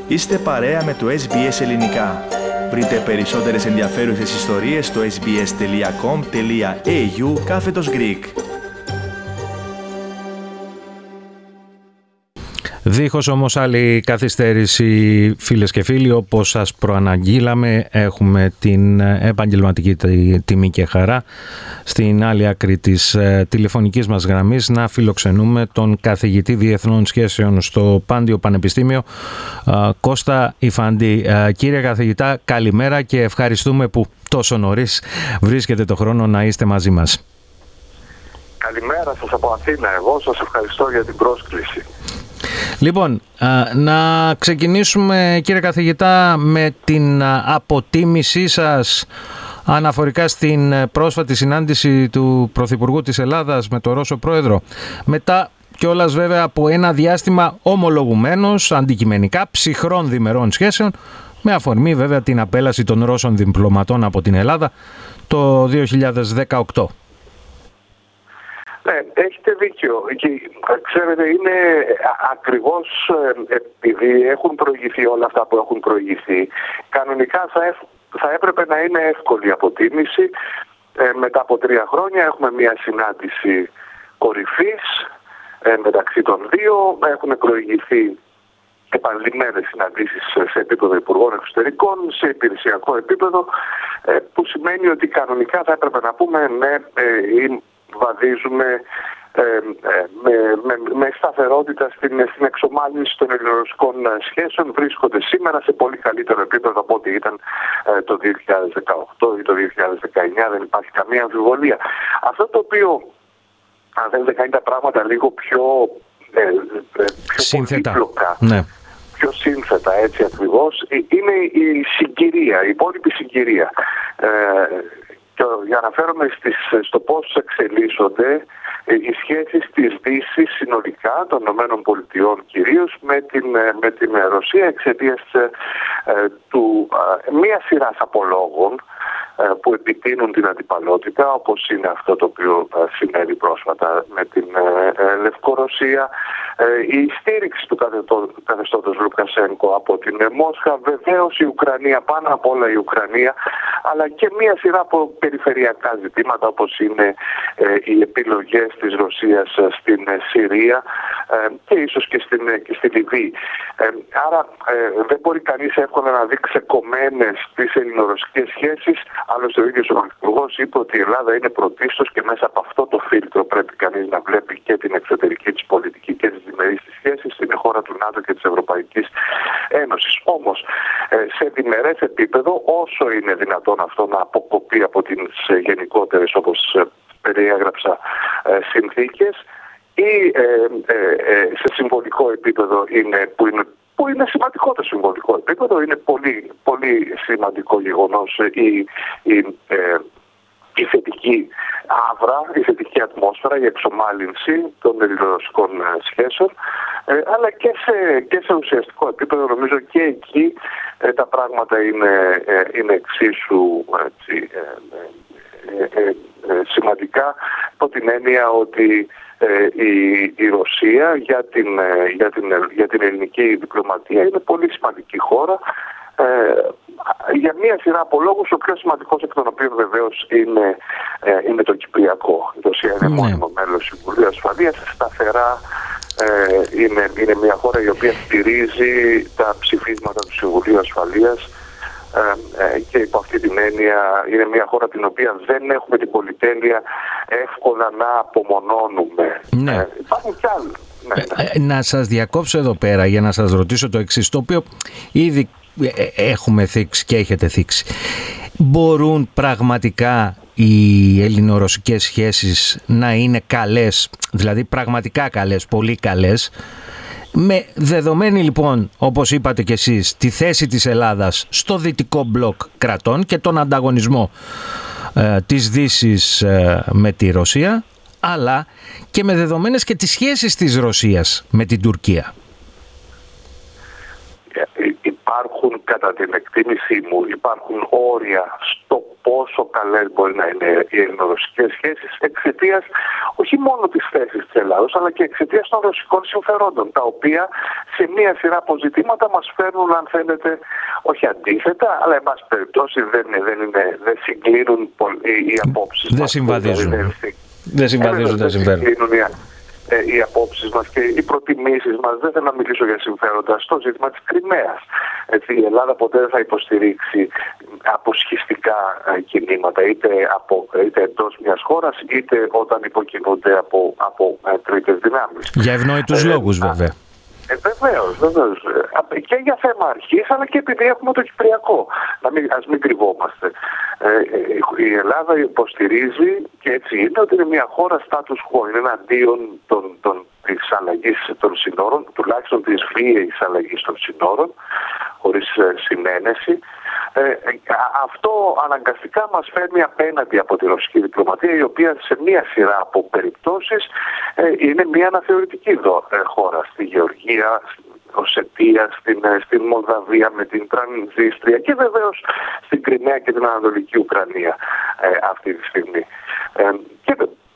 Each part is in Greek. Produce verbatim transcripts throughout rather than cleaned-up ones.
Είστε παρέα με το ες μπι ες Ελληνικά. Βρείτε περισσότερες ενδιαφέρουσες ιστορίες στο sbs.com.au κάθετος Greek. Δίχως όμως άλλη καθυστέρηση, φίλες και φίλοι, όπως σας προαναγγείλαμε, έχουμε την επαγγελματική τιμή και χαρά στην άλλη άκρη της τηλεφωνικής μας γραμμής να φιλοξενούμε τον καθηγητή Διεθνών Σχέσεων στο Πάντιο Πανεπιστήμιο, Κώστα Ιφαντή. Κύριε καθηγητά, καλημέρα και ευχαριστούμε που τόσο νωρίς βρίσκετε το χρόνο να είστε μαζί μας. Καλημέρα σας από Αθήνα. Εγώ σας ευχαριστώ για την πρόσκληση. Λοιπόν, να ξεκινήσουμε, κύριε καθηγητά, με την αποτίμησή σας αναφορικά στην πρόσφατη συνάντηση του Πρωθυπουργού της Ελλάδας με τον Ρώσο Πρόεδρο. Μετά κιόλας βέβαια από ένα διάστημα ομολογουμένως, αντικειμενικά, ψυχρών διμερών σχέσεων, με αφορμή βέβαια την απέλαση των Ρώσων διπλωματών από την Ελλάδα το δύο χιλιάδες δεκαοκτώ. Ναι, έχετε δίκιο. Και, ξέρετε, είναι ακριβώς επειδή έχουν προηγηθεί όλα αυτά που έχουν προηγηθεί. Κανονικά θα, εφ, θα έπρεπε να είναι εύκολη αποτίμηση. Ε, μετά από τρία χρόνια έχουμε μια συνάντηση κορυφής ε, μεταξύ των δύο. Έχουν προηγηθεί επανειλημμένες συναντήσεις σε επίπεδο Υπουργών Εξωτερικών, σε υπηρεσιακό επίπεδο, ε, που σημαίνει ότι κανονικά θα έπρεπε να πούμε ναι, ε, βαδίζουμε ε, ε, με, με, με σταθερότητα στην, στην εξομάλυνση των ελληνορωσικών σχέσεων. Βρίσκονται σήμερα σε πολύ καλύτερο επίπεδο από ό,τι ήταν ε, το δύο χιλιάδες δεκαοκτώ ή το δύο χιλιάδες δεκαεννιά, δεν υπάρχει καμία αμφιβολία. Αυτό το οποίο, αν θέλετε, κάνει τα πράγματα λίγο πιο, ε, ε, πιο πολύπλοκα, ναι. πιο σύνθετα, έτσι ακριβώς, είναι η συγκυρία, η υπόλοιπη συγκυρία. Ε, Και για να αναφέρομαι στις, στο πώς εξελίσσονται οι σχέσεις της Δύσης συνολικά, των ΗΠΑ κυρίως, με την, με την Ρωσία εξαιτίας ε, του ε, μία σειράς απολόγων ε, που επιτείνουν την αντιπαλότητα, όπως είναι αυτό το οποίο ε, συνέβη πρόσφατα με την ε, ε, Λευκορωσία, ε, η στήριξη του καθεστώτος Λουκασένκο από την ε, Μόσχα, βεβαίως η Ουκρανία, πάνω απ' όλα η Ουκρανία, αλλά και μία σειρά από περιφερειακά ζητήματα, όπως είναι ε, οι επιλογές της Ρωσίας στην ε, Συρία ε, και ίσως και στην, ε, και στη Λιβύη. Ε, άρα ε, δεν μπορεί κανείς εύκολα να δει ξεκομμένες τις ελληνορωσικές σχέσεις. Άλλωστε ο ίδιος ο Πρωθυπουργός είπε ότι η Ελλάδα είναι πρωτίστως και μέσα από αυτό το φίλτρο πρέπει κανείς να βλέπει και την εξωτερική της πολιτική και τις διμερείς της σχέσεις στην χώρα του ΝΑΤΟ και της Ευρωπαϊκής Ένωσης. Όμως ε, σε διμερές επίπεδο, όσο είναι δυνατόν αυτό να αποκοπεί από τις γενικότερες, όπως περιέγραψα, συνθήκες, ή ε, ε, ε, σε συμβολικό επίπεδο είναι, που, είναι, που είναι σημαντικό το συμβολικό επίπεδο, είναι πολύ, πολύ σημαντικό γεγονός η, η, ε, η θετική άβρα, η θετική ατμόσφαιρα, η εξομάλυνση των ελληνορωσικών σχέσεων, ε, αλλά και σε, και σε ουσιαστικό επίπεδο νομίζω και εκεί ε, τα πράγματα είναι, ε, είναι εξίσου έτσι, ε, ε, ε, ε, σημαντικά, από την έννοια ότι ε, η, η Ρωσία για την, ε, για, την, για την ελληνική διπλωματία είναι πολύ σημαντική χώρα, ε, για μία σειρά από λόγους, ο πιο σημαντικός εκ των οποίων βεβαίως είναι, ε, είναι το Κυπριακό. Η Ρωσία είναι mm. μόνιμο μέλος του Συμβουλίου Ασφαλείας, σταθερά ε, είναι, είναι μια χώρα η οποία στηρίζει τα ψηφίσματα του Συμβουλίου Ασφαλείας ε, ε, και υπό αυτή την έννοια είναι μια χώρα την οποία δεν έχουμε την πολυτέλεια εύκολα να απομονώνουμε. Ναι. Ε, υπάρχουν κι άλλοι. Ναι, ναι. Να σας διακόψω εδώ πέρα για να σας ρωτήσω το εξής, το οποίο ήδη έχουμε θίξει και έχετε θίξει. Μπορούν πραγματικά οι ελληνορωσικές σχέσεις να είναι καλές, δηλαδή πραγματικά καλές, πολύ καλές, με δεδομένη λοιπόν, όπως είπατε και εσείς, τη θέση της Ελλάδας στο δυτικό μπλοκ κρατών και τον ανταγωνισμό ε, της Δύσης ε, με τη Ρωσία, αλλά και με δεδομένες και τις σχέσεις της Ρωσίας με την Τουρκία? υπάρχουν, κατά την εκτίμησή μου, υπάρχουν όρια στο πόσο καλές μπορεί να είναι οι ελληνορωσικές σχέσεις εξαιτίας όχι μόνο της θέσης της Ελλάδος, αλλά και εξαιτίας των ρωσικών συμφερόντων, τα οποία σε μία σειρά αποζητήματα μας φέρνουν, αν θέλετε, όχι αντίθετα, αλλά εν πάση περιπτώσει δεν, δεν, είναι, δεν συγκλίνουν οι, οι απόψεις δεν μας. Συμβαδίζουν. Δεν, δεν συμβαδίζουν τα συμφέροντα. Οι, οι απόψεις μας και οι προτιμήσεις μας. Δεν θέλω να μιλήσω για συμφέροντα στο ζήτημα της Κριμαίας. Έτσι, η Ελλάδα ποτέ δεν θα υποστηρίξει αποσχιστικά κινήματα, είτε, από, είτε εντός μιας χώρας, είτε όταν υποκινούνται από, από τρίτες δυνάμεις. Για ευνόητους ε, λόγους βέβαια. Ε, βεβαίως, βεβαίως. Και για θέμα αρχής, αλλά και επειδή έχουμε το Κυπριακό. Να μην, ας μην κρυβόμαστε. Ε, η Ελλάδα υποστηρίζει, και έτσι είναι, ότι είναι μια χώρα status quo. Είναι εναντίον των, των, της αλλαγής των συνόρων, τουλάχιστον της βίαιης αλλαγής των συνόρων, χωρίς ε, συνένεση. Ε, αυτό αναγκαστικά μας φέρνει απέναντι από τη ρωσική διπλωματία, η οποία σε μία σειρά από περιπτώσεις ε, είναι μία αναθεωρητική δο, ε, χώρα. Στη Γεωργία, στην Οσετία, στην, ε, στην Μολδαβία με την Τρανζίστρια και βεβαίως στην Κριμαία και την Ανατολική Ουκρανία ε, αυτή τη στιγμή. Ε, και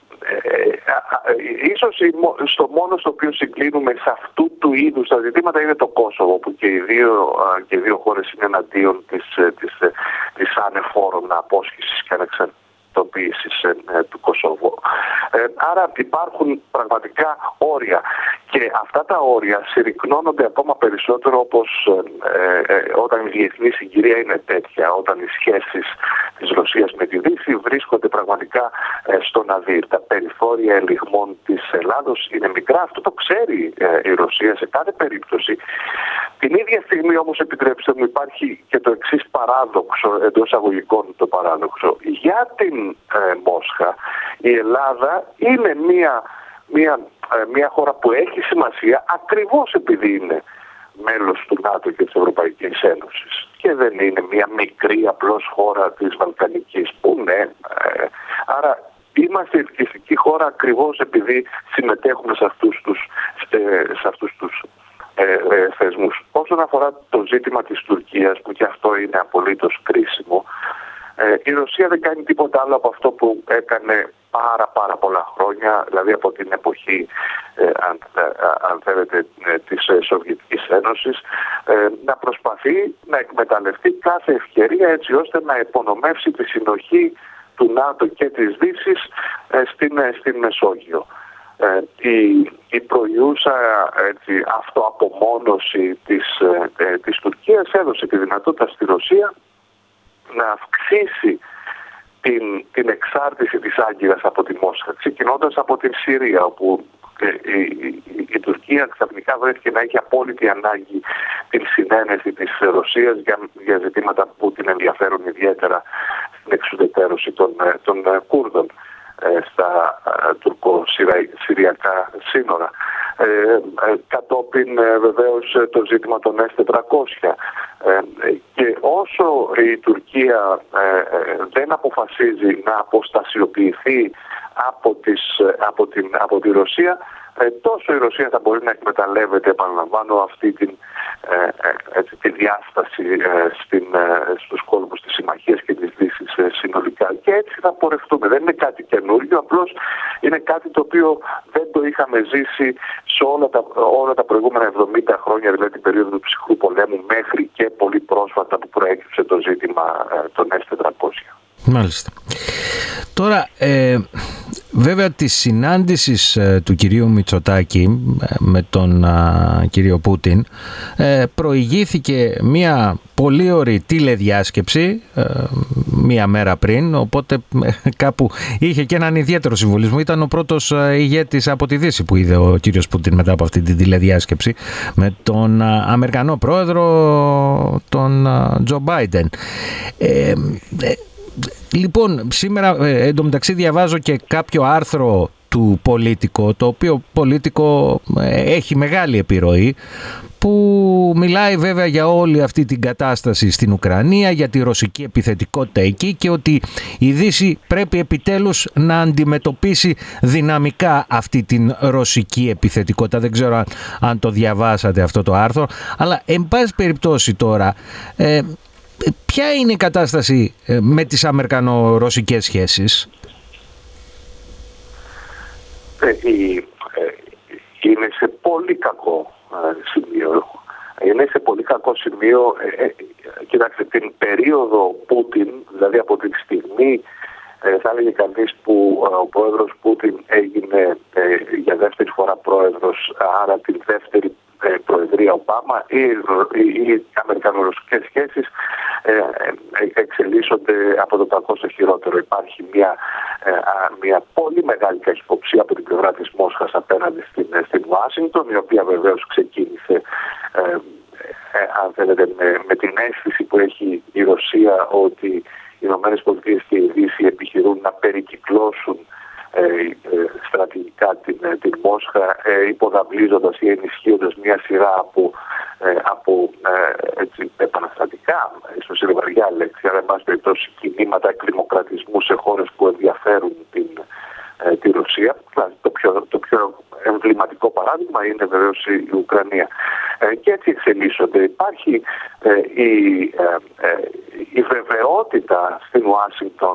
Ε, ίσως στο μόνο στο οποίο συγκλίνουμε σε αυτού του είδους τα ζητήματα είναι το Κόσοβο, που και οι δύο, και οι δύο χώρες είναι εναντίον της, της, της ανεφόρων απόσχησης και ανεξαρτητοποίησης του Κόσοβο. Ε, άρα υπάρχουν πραγματικά όρια και αυτά τα όρια συρρυκνώνονται ακόμα περισσότερο όπως ε, ε, όταν η διεθνή συγκυρία είναι τέτοια, όταν οι σχέσεις της Ρωσίας με τη Δύση βρίσκονται πραγματικά ε, στο ναδύρ. Τα περιθώρια ελιγμών της Ελλάδος είναι μικρά, αυτό το ξέρει ε, η Ρωσία σε κάθε περίπτωση. Την ίδια στιγμή όμως, επιτρέψτε μου, υπάρχει και το εξής παράδοξο, εντός αγωγικών το παράδοξο. Για την ε, Μόσχα η Ελλάδα είναι μια, μια, ε, μια χώρα που έχει σημασία ακριβώς επειδή είναι μέλος του ΝΑΤΟ και της Ευρωπαϊκής Ένωσης και δεν είναι μια μικρή απλώς χώρα της Βαλκανικής που ναι, ε, άρα είμαστε ελκυστική χώρα ακριβώς επειδή συμμετέχουμε σε αυτούς τους, σε αυτούς τους ε, ε, θεσμούς. Όσον αφορά το ζήτημα της Τουρκίας, που και αυτό είναι απολύτως κρίσιμο, ε, η Ρωσία δεν κάνει τίποτα άλλο από αυτό που έκανε πάρα πάρα πολλά χρόνια, δηλαδή από την εποχή, ε, αν, ε, αν θέλετε, ε, της ε, Σοβιετικής Ένωσης, ε, να προσπαθεί να εκμεταλλευτεί κάθε ευκαιρία έτσι ώστε να υπονομεύσει τη συνοχή του ΝΑΤΟ και της Δύσης ε, στην, ε, στην Μεσόγειο. Ε, η, η προϊούσα έτσι, αυτοαπομόνωση της, ε, της Τουρκίας έδωσε τη δυνατότητα στη Ρωσία να αυξήσει την, την εξάρτηση της Άγκυρας από τη Μόσχα, ξεκινώντας από την Συρία, όπου ε, η, η, η Τουρκία ξαφνικά βρέθηκε να έχει απόλυτη ανάγκη την συνένεση της Ρωσίας για, για ζητήματα που την ενδιαφέρουν ιδιαίτερα στην εξουδετερώση των, των Κούρδων στα τουρκο-συριακά σύνορα. Ε, ε, κατόπιν ε, βεβαίως το ζήτημα των ες τετρακόσια. Ε, και όσο η Τουρκία ε, ε, δεν αποφασίζει να αποστασιοποιηθεί από, τις, από, την, από τη Ρωσία, ε, τόσο η Ρωσία θα μπορεί να εκμεταλλεύεται, επαναλαμβάνω, αυτή την, ε, έτσι, τη διάσταση ε, στην, ε, στους κόλπους της συμμαχίας και της Δύσης ε, συνολικά. Και έτσι θα πορευτούμε. Δεν είναι κάτι καινούργιο, απλώς είναι κάτι το οποίο δεν το είχαμε ζήσει σε όλα τα, όλα τα προηγούμενα εβδομήντα χρόνια, δηλαδή την περίοδο του ψυχρού πολέμου, μέχρι και πολύ πρόσφατα που προέκυψε το ζήτημα ε, των ες τετρακόσια. Μάλιστα. Τώρα, ε, βέβαια της συνάντησης ε, του κυρίου Μητσοτάκη ε, με τον ε, κύριο Πούτιν ε, προηγήθηκε μια πολύ ωραία τηλεδιάσκεψη ε, μία μέρα πριν, οπότε ε, κάπου είχε και έναν ιδιαίτερο συμβολισμό. Ήταν ο πρώτος ε, ηγέτης από τη Δύση που είδε ο κύριος Πούτιν μετά από αυτή τη τηλεδιάσκεψη με τον ε, Αμερικανό πρόεδρο, τον ε, Τζο Μπάιντεν. Ε, ε, Λοιπόν, σήμερα ε, εντωμεταξύ διαβάζω και κάποιο άρθρο του Πολίτικο, το οποίο Πολίτικο έχει μεγάλη επιρροή, που μιλάει βέβαια για όλη αυτή την κατάσταση στην Ουκρανία, για τη ρωσική επιθετικότητα εκεί και ότι η Δύση πρέπει επιτέλους να αντιμετωπίσει δυναμικά αυτή την ρωσική επιθετικότητα. Δεν ξέρω αν, αν το διαβάσατε αυτό το άρθρο, αλλά εν πάση περιπτώσει τώρα, ε, ποια είναι η κατάσταση με τις αμερικανο-ρωσικές σχέσεις? Ε, η, ε, είναι σε πολύ κακό σημείο. Είναι σε πολύ κακό σημείο. Ε, ε, κοιτάξτε, την περίοδο Πούτιν, δηλαδή από την στιγμή, ε, θα έλεγε κανείς, που ε, ο πρόεδρος Πούτιν έγινε ε, για δεύτερη φορά πρόεδρος, άρα την δεύτερη ε, προεδρία Ομπάμα, οι, οι, οι αμερικανο-ρωσικές σχέσεις ε, ε, εξελίσσονται από το κακό στο χειρότερο. Υπάρχει μια, ε, μια πολύ μεγάλη καχυποψία από την πλευρά της Μόσχας απέναντι στην, στην Ουάσιγκτον, η οποία βεβαίως ξεκίνησε ε, ε, αν θέλετε, με, με την αίσθηση που έχει η Ρωσία ότι οι Ηνωμένες Πολιτείες και η Δύση επιχειρούν να περικυκλώσουν ε, ε, στρατηγικά την, την Μόσχα, ε, υποδαβλίζοντας ή ενισχύοντας μια σειρά από, ε, από ε, έτσι, επαναστατικά, ίσως είναι βαριά λέξη, αλλά εν πάση περιπτώσει κινήματα εκδημοκρατισμού σε χώρες που ενδιαφέρουν την, ε, τη Ρωσία. Το πιο, το πιο εμβληματικό παράδειγμα είναι βεβαίως η Ουκρανία. Ε, και έτσι εξελίσσονται. Υπάρχει ε, η, ε, ε, η βεβαιότητα στην Ουάσιγκτον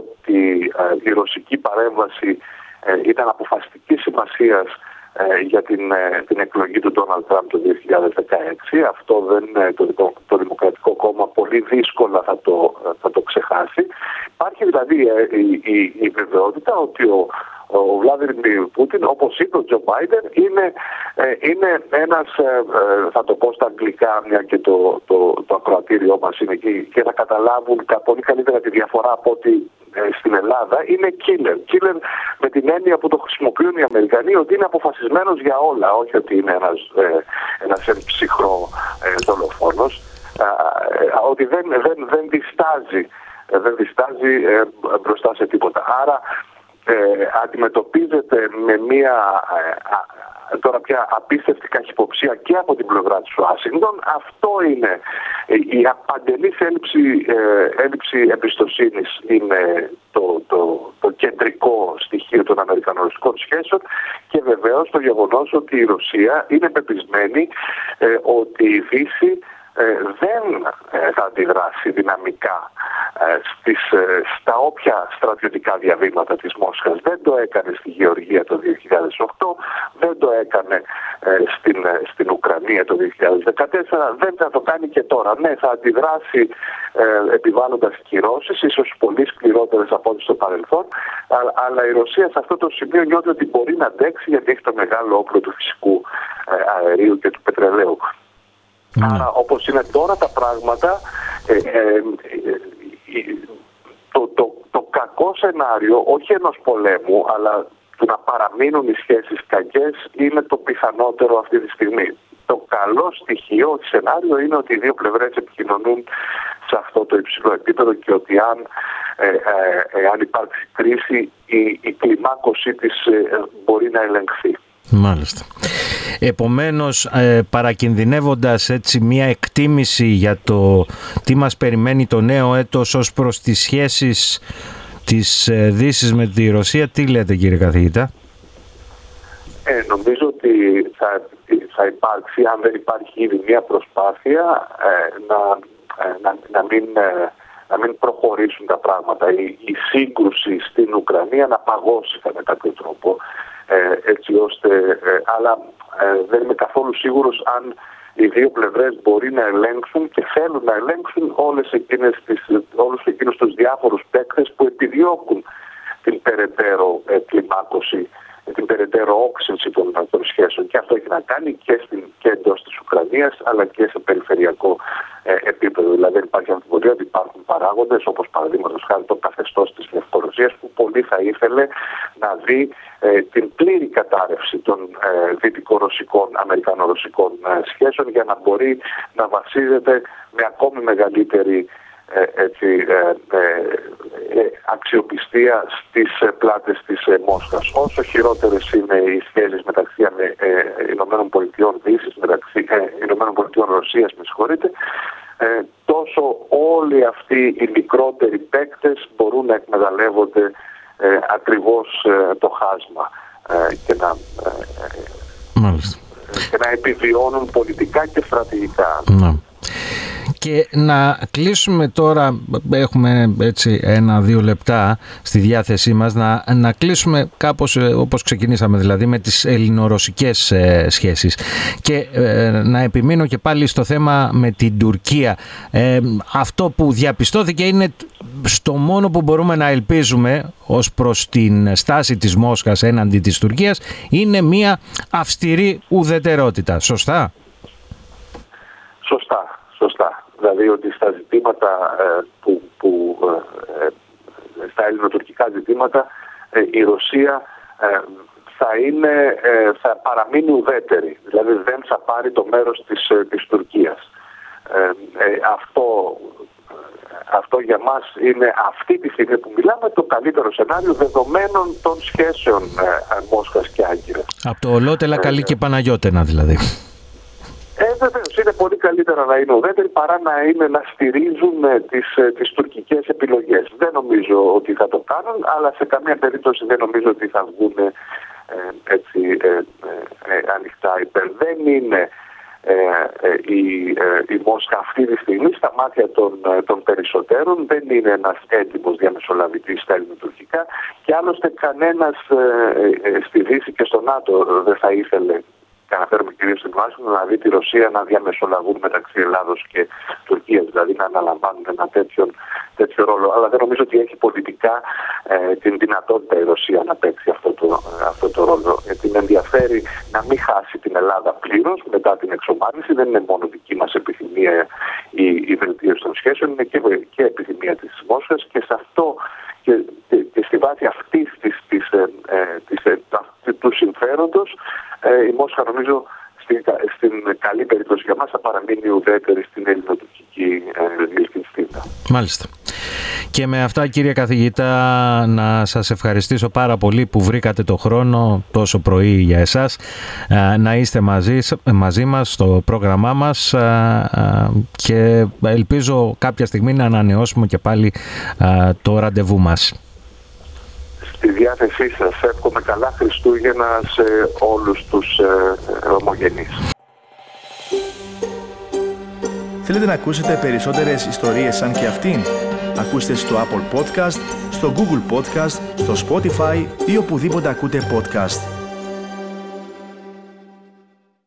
ότι ε, η ρωσική παρέμβαση ε, ήταν αποφασιστικής σημασίας ε, για την, ε, την εκλογή του Ντόναλντ Τραμπ το δύο χιλιάδες δεκαέξι. Αυτό δεν, το, το Δημοκρατικό Κόμμα πολύ δύσκολα θα το, θα το ξεχάσει. Υπάρχει δηλαδή ε, η, η, η βεβαιότητα ότι ο Ο Βλάντιμιρ Πούτιν, όπως είπε ο Τζο Μπάιντεν, είναι, ε, είναι ένας, ε, θα το πω στα αγγλικά, μια και το, το, το ακροατήριό μας είναι εκεί και θα καταλάβουν πολύ καλύτερα τη διαφορά από ότι ε, στην Ελλάδα, είναι killer. Killer με την έννοια που το χρησιμοποιούν οι Αμερικανοί, ότι είναι αποφασισμένος για όλα, όχι ότι είναι ένας, ε, ένας ψυχρό ε, δολοφόνος, ε, ε, ότι δεν, δεν, δεν διστάζει, ε, δεν διστάζει ε, μπροστά σε τίποτα. Άρα, Ε, αντιμετωπίζεται με μια ε, τώρα πια απίστευτη καχυποψία και από την πλευρά της Ουάσιγκτον. Αυτό είναι η απαντελής έλλειψη, ε, έλλειψη εμπιστοσύνης, είναι το, το, το κεντρικό στοιχείο των αμερικανο-ρωσικών σχέσεων, και βεβαίως το γεγονός ότι η Ρωσία είναι πεπισμένη ε, ότι η Δύση Ε, δεν ε, θα αντιδράσει δυναμικά ε, στις, ε, στα όποια στρατιωτικά διαβήματα της Μόσχας. Δεν το έκανε στη Γεωργία το δύο χιλιάδες οκτώ, δεν το έκανε ε, στην, ε, στην Ουκρανία το δύο χιλιάδες δεκατέσσερα, δεν θα το κάνει και τώρα. Ναι, θα αντιδράσει ε, επιβάλλοντας κυρώσεις, ίσως πολύ σκληρότερες από ό,τι στο παρελθόν, αλλά, αλλά η Ρωσία σε αυτό το σημείο νιώθει ότι μπορεί να αντέξει, γιατί έχει το μεγάλο όπλο του φυσικού ε, αερίου και του πετρελαίου. Mm. Άρα, όπως είναι τώρα τα πράγματα, ε, ε, ε, το, το, το κακό σενάριο, όχι ενός πολέμου, αλλά του να παραμείνουν οι σχέσεις κακές, είναι το πιθανότερο αυτή τη στιγμή. Το καλό στοιχείο, σενάριο, είναι ότι οι δύο πλευρές επικοινωνούν σε αυτό το υψηλό επίπεδο και ότι αν, ε, ε, ε, αν υπάρξει κρίση, η, η κλιμάκωσή της ε, μπορεί να ελεγχθεί. Μάλιστα. Επομένως, ε, παρακινδυνεύοντας έτσι μια εκτίμηση για το τι μας περιμένει το νέο έτος ως προς τις σχέσεις της ε, Δύσης με τη Ρωσία, τι λέτε, κύριε καθηγητά? Ε, νομίζω ότι θα, θα υπάρξει, αν δεν υπάρχει ήδη μια προσπάθεια, ε, να, ε, να, να, μην, ε, να μην προχωρήσουν τα πράγματα. Η, η σύγκρουση στην Ουκρανία να παγώσει κατά κάποιο τρόπο. Ε, έτσι ώστε, ε, αλλά ε, δεν είμαι καθόλου σίγουρος αν οι δύο πλευρές μπορεί να ελέγξουν και θέλουν να ελέγξουν όλες εκείνες τις, όλους εκείνους τους διάφορους παίκτες που επιδιώκουν την περαιτέρω ε, κλιμάκωση, την περαιτέρω όξυνση των, των σχέσεων. Και αυτό έχει να κάνει και, στην, και εντός της Ουκρανίας, αλλά και σε περιφερειακό ε, επίπεδο. Δηλαδή δεν υπάρχει αμφιβολία ότι υπάρχουν παράγοντες, όπως παραδείγματος χάρη το καθεστώς της Λευκορωσίας, που πολύ θα ήθελε να δει ε, την πλήρη κατάρρευση των ε, δυτικορωσικών, αμερικανορωσικών ε, σχέσεων, για να μπορεί να βασίζεται με ακόμη μεγαλύτερη Ε, έτσι, ε, ε, ε, αξιοπιστία στις πλάτες της Μόσχας. Όσο χειρότερες είναι οι σχέσεις μεταξύ Ηνωμένων Πολιτειών Δύσης, μεταξύ Ηνωμένων Πολιτειών Ρωσίας, με συγχωρείτε, τόσο όλοι αυτοί οι μικρότεροι παίκτες μπορούν να εκμεταλλεύονται ακριβώς το χάσμα και να, Μάλιστα. και να επιβιώνουν πολιτικά και στρατηγικά. Να. Και να κλείσουμε τώρα, έχουμε έτσι ένα-δύο λεπτά στη διάθεσή μας, να, να κλείσουμε κάπως όπως ξεκινήσαμε, δηλαδή με τις ελληνορωσικές ε, σχέσεις. Και ε, να επιμείνω και πάλι στο θέμα με την Τουρκία. Ε, αυτό που διαπιστώθηκε είναι στο μόνο που μπορούμε να ελπίζουμε ως προς την στάση της Μόσχας έναντι της Τουρκίας, είναι μια αυστηρή ουδετερότητα. Σωστά? Σωστά, σωστά. Δηλαδή ότι στα ζητήματα ε, που, που ε, ε, στα ελληνοτουρκικά ζητήματα ε, η Ρωσία ε, θα, είναι, ε, θα παραμείνει ουδέτερη. Δηλαδή δεν θα πάρει το μέρος της, ε, της Τουρκίας. Ε, ε, αυτό, αυτό για μας είναι αυτή τη στιγμή που μιλάμε το καλύτερο σενάριο δεδομένων των σχέσεων ε, Μόσχας και Άγκυρας. Από το ολότελα καλή ε, και Παναγιώτενα δηλαδή. Ε, βεβαίως, είναι πολύ καλύτερα να είναι ουδέτεροι παρά να είναι να στηρίζουν τις, τις τουρκικές επιλογές. Δεν νομίζω ότι θα το κάνουν, αλλά σε καμία περίπτωση δεν νομίζω ότι θα βγουν ε, έτσι ε, ε, ε, ανοιχτά υπέρ. Δεν είναι ε, ε, η, ε, η Μόσχα αυτή τη στιγμή στα μάτια των, των περισσότερων, δεν είναι ένας έντιμος διαμεσολαβητής στα ελληνοτουρκικά και άλλωστε κανένας ε, ε, στη Δύση και στο ΝΑΤΟ δεν θα ήθελε, και αναφέρομαι κυρίως στην Ουάσιγκτον, να δει τη Ρωσία να διαμεσολαβούν μεταξύ Ελλάδος και Τουρκίας, δηλαδή να αναλαμβάνουν ένα τέτοιο, τέτοιο ρόλο. Αλλά δεν νομίζω ότι έχει πολιτικά ε, την δυνατότητα η Ρωσία να παίξει αυτό το, αυτό το ρόλο. Γιατί με ενδιαφέρει να μην χάσει την Ελλάδα πλήρως μετά την εξομάλυνση. Δεν είναι μόνο δική μας επιθυμία η, η βελτίωση των σχέσεων, είναι και, και επιθυμία της Μόσχας και σε αυτό και, και, και στη βάση αυτής της, της, ε, της, ε, του συμφέροντος ε, η Μόσχα νομίζω στην, στην καλή περίπτωση για μας θα παραμείνει ουδέτερη στην ελληνοτουρκική διευθυνσίδα. Μάλιστα. Και με αυτά, κύριε καθηγητά, να σας ευχαριστήσω πάρα πολύ που βρήκατε το χρόνο τόσο πρωί για εσάς να είστε μαζί, μαζί μας στο πρόγραμμά μας και ελπίζω κάποια στιγμή να ανανεώσουμε και πάλι το ραντεβού μας. Στη διάθεσή σας. Εύχομαι καλά Χριστούγεννα σε όλους τους ε, ομογενείς. Θέλετε να ακούσετε περισσότερες ιστορίες σαν και αυτήν? Ακούστε στο Apple Podcast, στο Google Podcast, στο Spotify ή οπουδήποτε ακούτε podcast.